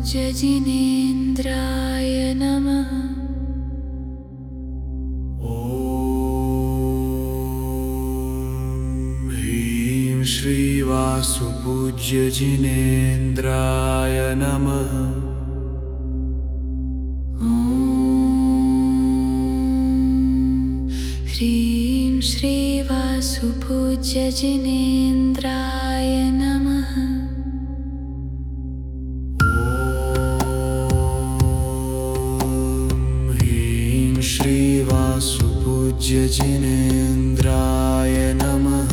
वासुपूज्य जिनेन्द्राय नमः। ॐ ह्रीं श्रीवासुपूज्य जिनेन्द्राय नमः। ह्रीं श्रीवासुपूज्य जिनेन्द्राय नमः। ॐ ह्रीं श्रीवासुपूज्य जिनेन्द्राय नमः।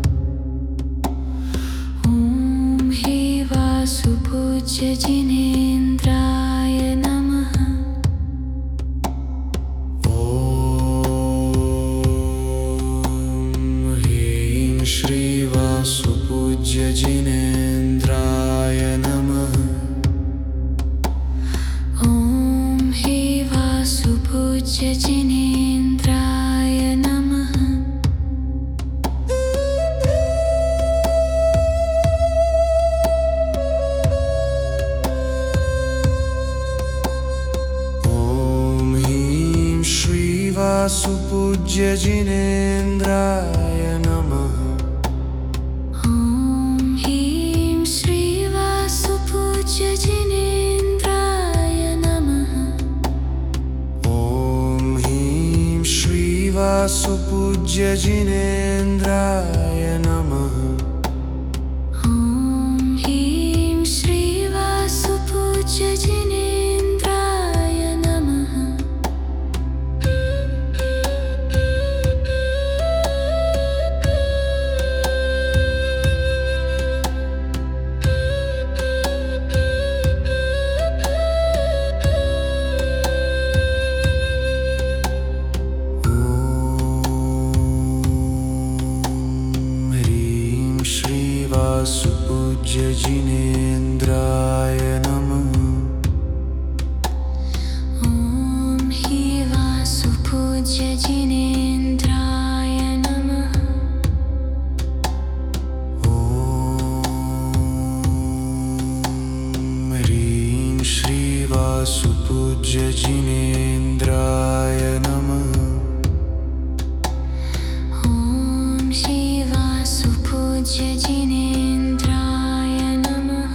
ॐ हि वासुपूज्य जिनेन्द्राय नमः। श्रीवासुपूज्य जिनेन्द्राय नमः। ॐ हि वासुपूज्य जिनेन्द्राय नमः। ॐ ह्रीं श्रीवासुपूज्य जिनेन्द्राय नमः। वासुपूज्य जिनेन्द्राय नमः। ॐ ह्रीं श्रीवासुपूज्य जिनेन्द्राय नमः। वासुपूज्य जिनेन्द्राय नमः। ॐ हि वासुपूज्य जिनेन्द्राय नमः। ॐ ह्रीं श्रीवासुपूज्य जिनेन्द्राय नमः। ॐ हि वासुपूज्य जिनेन्द्राय नमः।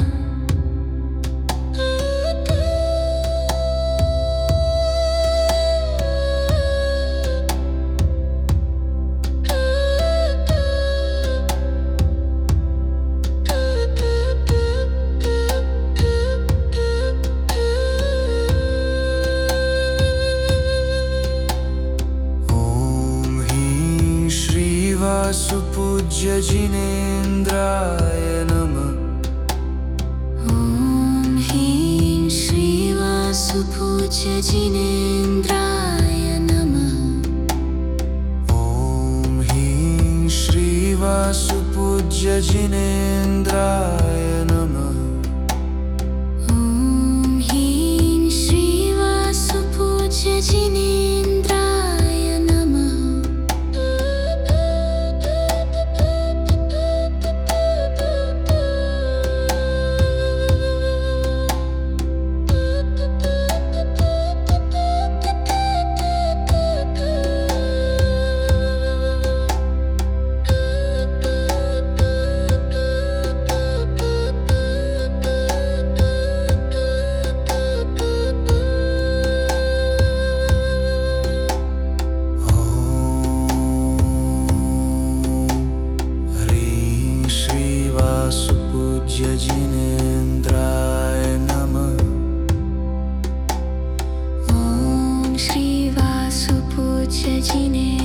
वासुपूज्य जिनेन्द्राय नमः। ॐ ह्रीं श्रीवासुपूज्य जिनेन्द्राय नमः। ॐ ह्रीं श्रीवासुपूज्य जिनेन्द्राय नमः। ॐ ह्रीं श्रीवासुपूज्य जिनेन्द्राय नमः। वासुपूज्य जिनेन्द्राय नमः। ॐ श्रीवासुपूज्य जिनेन्द्राय